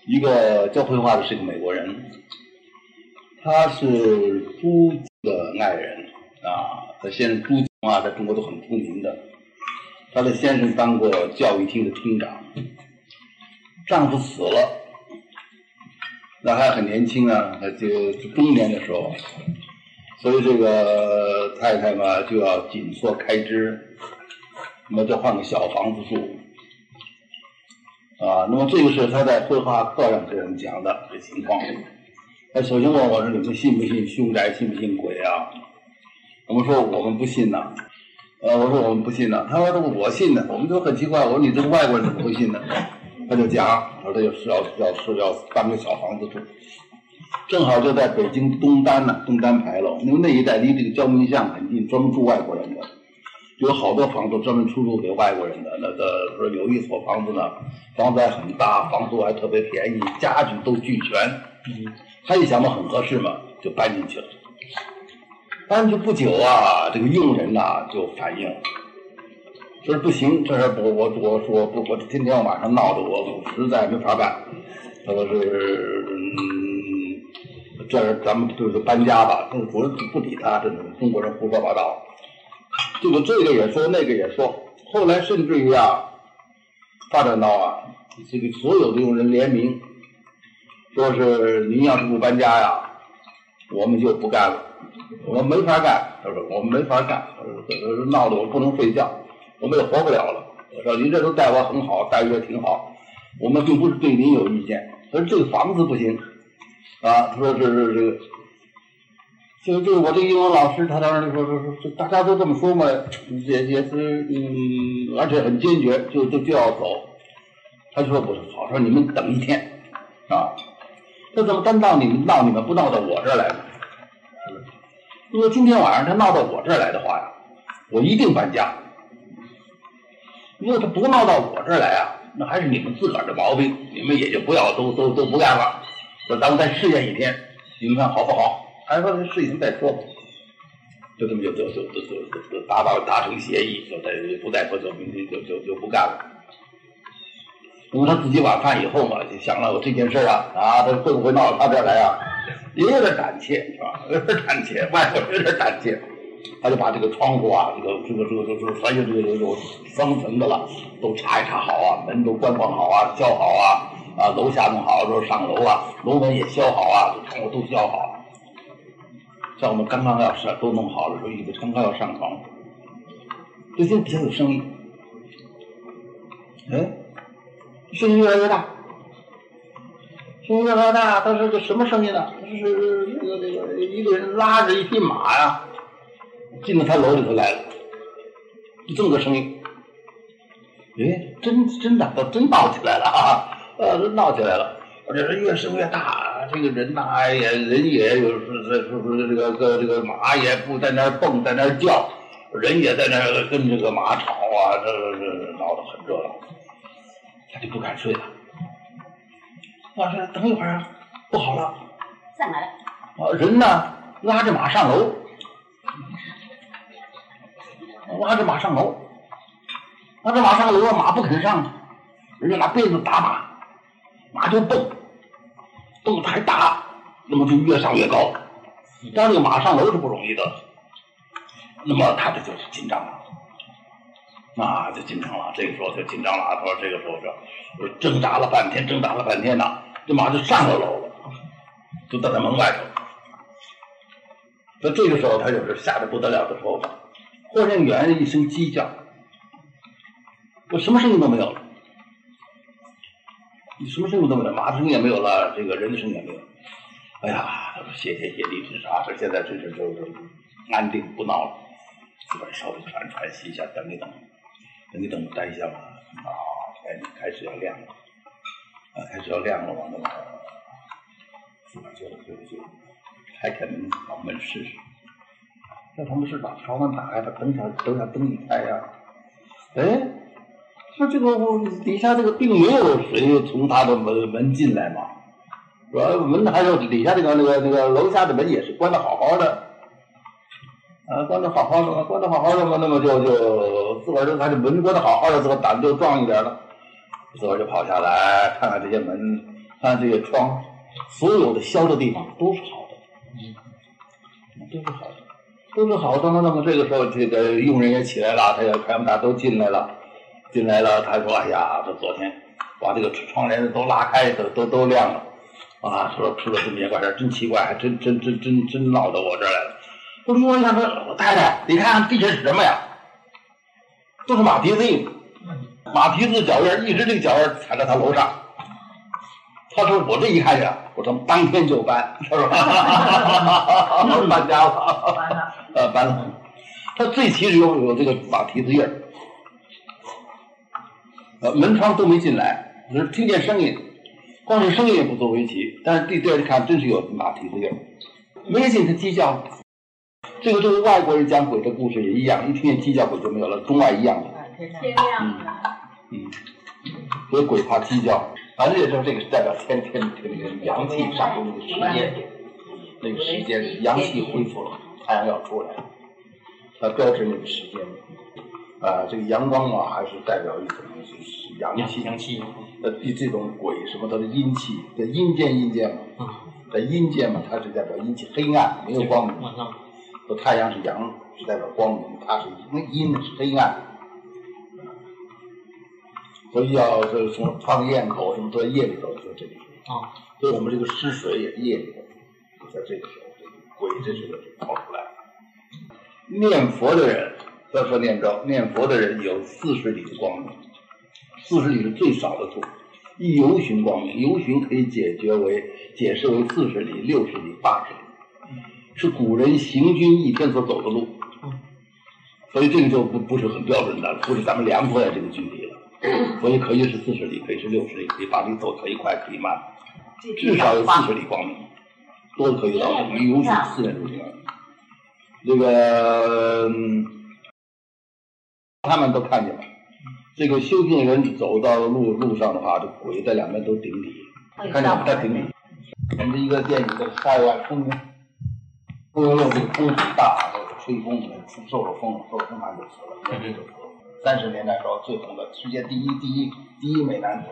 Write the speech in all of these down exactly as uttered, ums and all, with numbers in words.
一个教绘画的是个美国人，他是朱的爱人啊，他先生朱啊，在中国都很出名的。他的先生当过教育厅的厅长，丈夫死了，那还很年轻啊，他就中年的时候，所以这个太太嘛就要紧缩开支，那么就换个小房子住啊。那么这个是他在绘画课上这样讲的这情况。他首先问我说：“你们信不信凶宅？信不信鬼啊？”我们说我们不信呐、啊。呃，我说我们不信呐、啊。他说我信的。我们就很奇怪，我说你这个外国人怎么会信呢？他就讲，他说他就是要要是要搬个小房子住，正好就在北京东单呢、啊，东单牌楼，因为那一带离这个交民巷很近，专门住外国人的，有好多房子专门出租给外国人的。那个说有一所房子呢，房子还很大，房租还特别便宜，家具都俱全。嗯，他一想嘛很合适嘛，就搬进去了。搬进去不久啊，这个佣人呐、啊、就反映。说不行，这是我我我说不，我天天晚上闹得我实在没法干。他说是，嗯，这咱们就是搬家吧。但是主人不理他，这种中国人胡说八道。这个这个也说，那个也说。后来甚至于啊，发展到啊，这个所有的佣人联名，说是您要是不搬家呀，我们就不干了，我们没法干。他说我们没法干，说闹得我不能睡觉。我们也活不了了。我说您这都待我很好，待遇也挺好，我们并不是对您有意见，可是这个房子不行啊。他说是是这个，就就是我这个英文老师，他当时说说说，大家都这么说嘛，也也是嗯，而且很坚决，就就就要走。他就说不是好，说你们等一天啊。这怎么单闹你们闹你们不闹到我这儿来呢？如果今天晚上他闹到我这儿来的话呀，我一定搬家。如果他不闹到我这儿来啊，那还是你们自个儿的毛病，你们也就不要都都都不干了。说咱们再试验一天，你们看好不好？还说试一天再说吧。就这么就就就就就就达到达成协议，就再不再说就明天就就就不干了。因为他自己晚饭以后嘛，就想了我这件事啊啊，他会不会闹到他这儿来啊？也有点胆怯，是吧？有点胆怯，外国人有点胆怯。他就把这个窗户啊，这个这个这个这个凡是这个有双层的了，都查一查好啊，门都关关好啊，消好啊，啊楼下弄好，说上楼啊，楼门也消好啊，这窗户都消好。像我们刚刚要上都弄好了时候，一个刚刚要上床，最近比较有声音，哎，声音越来越大，声音越来越大，它是个什么声音呢？是这个这个一个人拉着一匹马呀。进到他楼里头来了，就这么个声音。哎，真真的，都真闹起来了啊！呃，闹起来了，而且是越声越大。这个人呐，也人也有是是是这个个这个马也不在那儿蹦，在那儿叫，人也在那儿跟这个马吵啊，这这闹得很热闹。他就不敢睡了。我说等一会儿啊，不好了， 上来了。 啊，人呢拉着马上楼。拉着马上楼，拉着马上楼，马不肯上，人家拿鞭子打马，马就蹦，蹦还打，那么就越上越高。当然这个马上楼是不容易的，那么他这就是紧张了，啊，就紧张了。这个时候就紧张了，他说这个时候是挣扎了半天，挣扎了半天呢，这马就上了楼了，就在他门外头。所以这个时候他就是吓得不得了的时候。忽然远一声鸡叫，我什么声音都没有了，你什么声音都没有，马的声音也没有了，这个人的声音也没有。哎呀，他说谢天谢地，这啥事？现在真是就是安定不闹了，自个儿稍微喘喘息一下，等一等，等一等，待一下吧。啊，天开始要亮了，啊，开始要亮了，完了嘛，自个儿就就就开开门，把门试试。这同事把朝门打开，把灯下灯下灯一开呀、啊，哎，说这个底下这个并没有谁从他的门门进来嘛，说门还有底下这个那个那个楼下的门也是关得好好的，啊，关得好好的，关得好好的嘛，那么就就自个儿就看这门关得好好的，自个儿胆就壮一点了，自个儿就跑下来看看这些门看这个窗，所有的消的地方都是好的，嗯，都是好的，都是好的。那么这个时候，这个佣人也起来了，他也看大家都进来了，进来了。他说：“哎呀，这昨天把这个窗帘都拉开，都都都亮了。”啊，说出了这么一件怪事，真奇怪，还真真真真真闹到我这儿来了。我说：“你看这老太太，你看地下是什么呀？都是马蹄子印，马蹄子脚印，一直这个脚印踩在他楼上。”他说：“我这一看呀，我说当天就搬，他说搬家了，搬了，呃，搬了。他最起始有有这个马蹄子印儿，呃，门窗都没进来，只是听见声音。”光是声音也不足为奇，但是第第二看真是有马蹄子印，没人进他鸡叫。这个对于外国人讲鬼的故事也一样，一听见鸡叫鬼就没有了，中外一样的。 天亮了。 嗯，所以鬼怕鸡叫，反正也就是这个是代表天天这个阳气上升的时间，那个时间阳气恢复了，太阳要出来了，它标志那个时间。啊，这个阳光啊，还是代表一种是阳气， 阳气。 呃，这种鬼什么，它的阴气，在阴间阴间嘛，在阴间嘛，它是代表阴气，黑暗，没有光明。和太阳是阳，是代表光明，它是那阴是黑暗。所以要这什么放焰口什么都在夜里头，就这里。啊，所以我们这个湿水也是夜里头，就在这个时候，这个鬼这时候就跑出来了。念佛的人。要说念咒念佛的人有四十里的光明，四十里是最少的度，一游巡光明，游巡可以解决为解释为四十里、六十里、八十里，是古人行军一天所走的路，所以这个就不不是很标准的，不是咱们量出来这个距离了，所以可以是四十里，可以是六十里，可以八十里走，可以快，可以慢，至少有四十里光明，都可以到这个游巡四十里光明，这个。嗯他们都看见了，这个修行人走到路路上的话，这鬼在两边都顶礼，看见没？在顶礼。我们一个电影叫《塞外风云》，风云用这个风很大，这个吹风，受了风，受了风寒就死了，因为这个死了。三十年代时候最红的，世界第一第一第一美男子。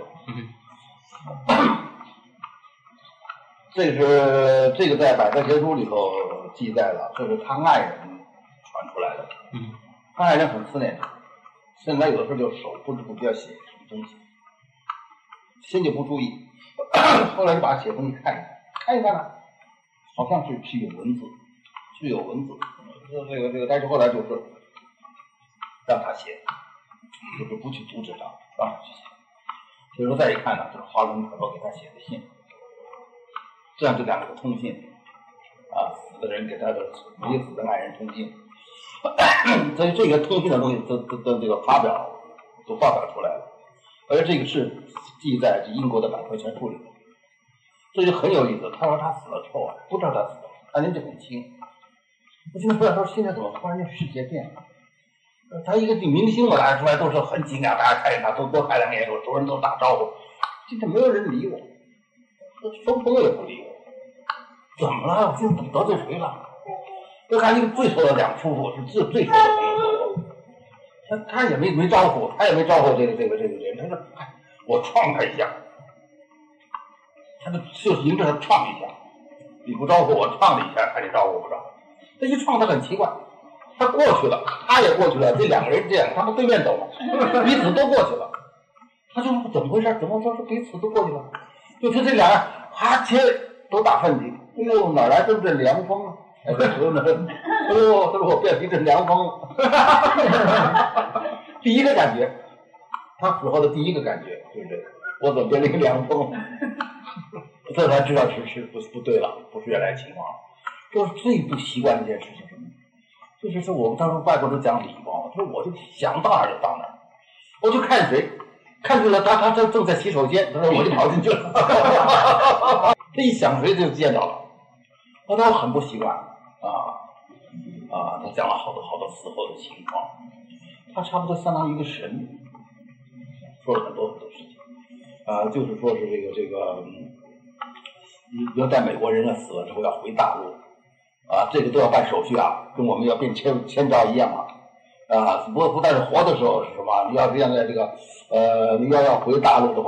这是这个在《百科全书》里头记载了，这是他爱人传出来的。他爱人很思念他。现在有的时候就手不知不觉写什么东西，先就不注意，后来就把写东西看一看，看一看呢，好像是是有文字，是有文字，这个这个，但是后来就是让他写，就是不去阻止他，让他去写。所以说再一看呢，就是华伦可乐给他写的信，这样这两个通信，啊，死的人给他的没死的爱人通信。所以这个通信的东西都都都这个发表都发表出来了，而这个是记在英国的百科全书里面，这就很有意思。他说他死了之后啊，不知道他死了，他年纪很轻。我现在不知道说现在怎么突然间世界变了？他一个明星嘛，大家出来都是很惊讶，大家看见他都多开两眼，所有人都打招呼。今天没有人理我，说朋友也不理我，怎么了？我今天得罪谁了？就看一个最熟的两夫妇是最最熟的朋友，他他也没没招呼，他也没招呼这个这个这个人，他说哎，我撞他一下，他就就是迎着他撞一下，你不招呼我撞了一下，看你招呼不招呼，这一撞他很奇怪，他过去了，他也过去了，这两个人这样，他们对面走了，彼此都过去了，他就怎么回事？怎么说是彼此都过去了？就说这俩人哈切都打喷嚏，哎呦，哪来这么阵凉风啊？哎，这时候呢，哎呦，他说我变成一阵凉风了。第一个感觉，他死后的第一个感觉就是这个，我怎么变成一个凉风了？这才知道是是不不对了，不是原来情况。就是最不习惯的一件事情什么？就是说我们当时外国人讲礼貌，他说我就想到哪儿就到哪儿，我就看谁，看见了他他正正在洗手间，他说我就跑进去了。这一想谁就见着了，那他很不习惯。啊啊！他讲了好多好多死后的情况，他差不多相当于一个神，说了很多很多事情。啊，就是说是这个这个，你比如在美国人要死了之后要回大陆，啊，这个都要办手续啊，跟我们要变签签照一样啊。啊，不不但是活的时候是什么？你要这样的这个，呃，你要要回大陆的话，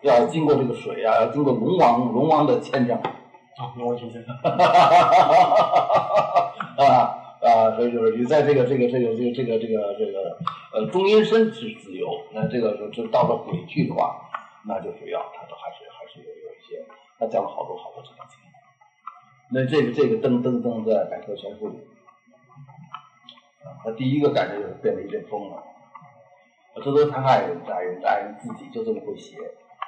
要经过这个水啊，要经过龙王龙王的签证。 啊，龙王签证。 啊啊，所以就是你在这个这个这个这个这个这个这个呃中阴身是自由，那这个就到了鬼去的话，那就是要他都还是还是有有一些，他讲了好多好多这种情况。那这个这个噔噔噔在百科全书里，啊，他第一个感觉就是变得一阵疯了。这都是他爱人爱人爱人自己就这么会写。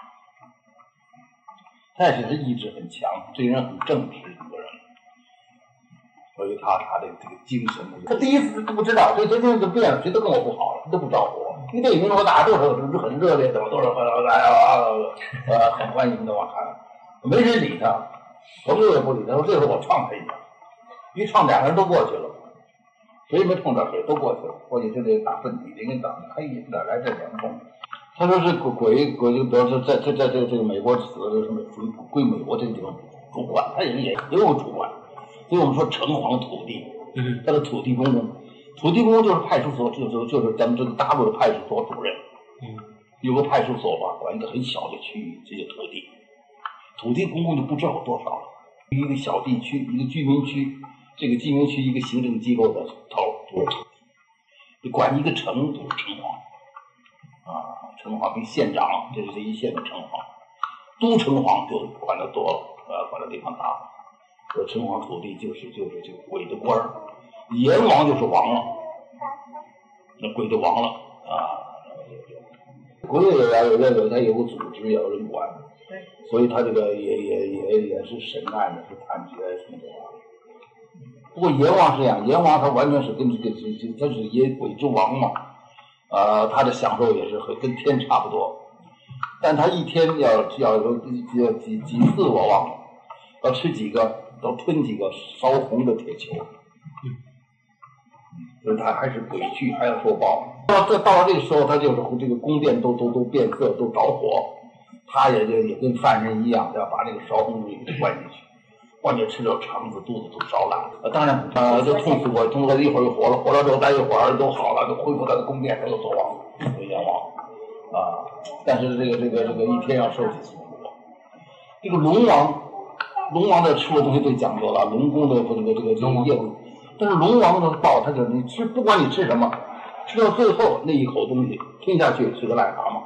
他也是意志很强，这个人很正直一个人，所以他他的这个精神，他第一次都不知道，这这这就变了，谁都跟我不好了，都不招呼我。因为这影说大家都是很热烈的，都是来啊呃很欢迎的嘛，看没人理他，我这也不理他，说这时候我撞他一下，一撞两个人都过去了，谁也没碰到谁，都过去了，过去就得打粪底，人家打嘿哪来这两风。他说是鬼鬼，就比如说在在在这个这个美国死的什么属于归美国这个地方主管，他也是也也有主管，所以我们说城隍土地，他的土地公公，土地公公就是派出所，就是就是咱们这个大陆的派出所主任，有个派出所吧，管一个很小的区域，这些土地，土地公公就不知道有多少了，一个小地区，一个居民区，这个居民区一个行政机构的头，你管一个城就是城隍。啊，城隍跟县长，这是这一县的城隍，都城隍就管得多了，呃，管的地方大了。这城隍土地就是就是这个鬼的官儿，阎王就是王了，那鬼的王了啊。鬼也有有有他有个组织，也有人管，所以他这个也也也也是审案，也是判决什么的。不过阎王是这样，阎王他完全是跟这个这他是野鬼之王嘛。呃，他的享受也是和跟天差不多，但他一天要要有要几几次我忘了，要吃几个，要吞几个烧红的铁球，所以他还是鬼去，还要受报。到这到了这个时候，他就是这个宫殿都都都变色，都着火，他也就也跟犯人一样，要把那个烧红东西给灌进去。关键吃了肠子肚子都烧烂，呃，当然呃就痛死过，痛死一会儿又活了，活了之后待一会儿都好了，都恢复他的宫殿，他又走亡，阎王啊。但是这个这个这个一天要受几次苦。这个龙王，龙王的吃的东西最讲究了，龙宫的这个这个这个业务，但是龙王的报，他就你吃，不管你吃什么，吃到最后那一口东西吞下去是个癞蛤蟆。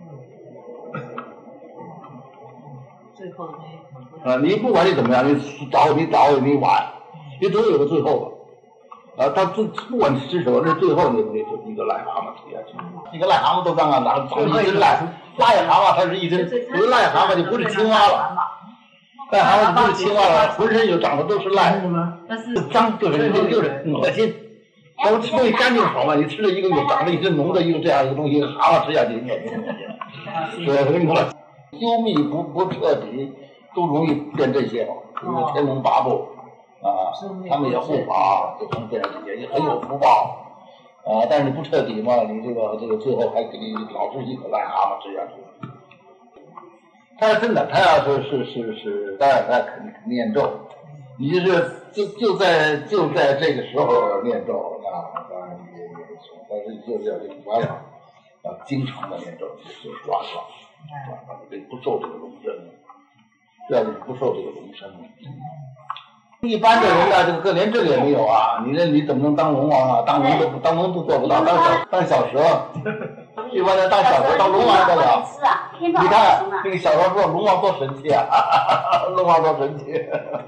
最后的那一口。 啊，你不管你怎么样，你早你早你晚，你总有个最后吧。啊，他最不管你吃什么，那最后你那就一个癞蛤蟆吞下去。一个癞蛤蟆都刚刚拿长一只癞，癞蛤蟆它是一只，有癞蛤蟆就不是青蛙了，癞蛤蟆就不是青蛙了，浑身就长得都是癞，脏就是就是恶心。咱们吃东西干净好嘛，你吃了一个有长了一只浓的一个这样一个东西，蛤蟆吃下去恶心恶心。对，我跟你说，修密不不彻底。都容易变这些，因为天龙八部啊，他们也护法，就能变成这些，也很有福报啊。但是你不彻底嘛，你这个这个最后还给你老是一口癞蛤蟆吃下去。他要真的，他要是是是是，当然他肯肯念咒，你就是就就在就在这个时候念咒啊，当然也也是，但是就是要这个抓抓，要经常的念咒，就是抓抓抓，你不受这个龙身。这样你不受这个龙身。一般的人呢，这个连这个也没有啊！你这你怎么能当龙王啊？当龙都不当龙都做不到，当小当小蛇，一般人当小蛇，当龙王得了。你看这个小说说龙王多神气啊，龙王多神气，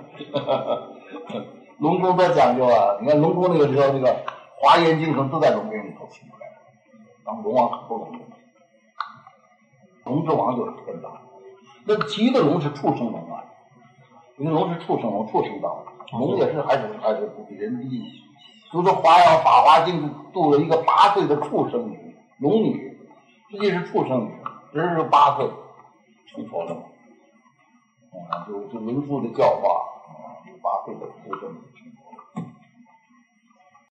龙宫多讲究啊！你看龙宫那个时候，这个华严经可都在龙宫里头请出来，当龙王可不容易。龙之王就是天道。那其余的龙是畜生龙啊，因为龙是畜生龙，畜生道，龙也是还是还是不比人低。就说华阳法华经度了一个八岁的畜生女，龙女，实际是畜生女，只是八岁成佛了嘛。啊，就就文殊的教化啊，八岁的畜生女。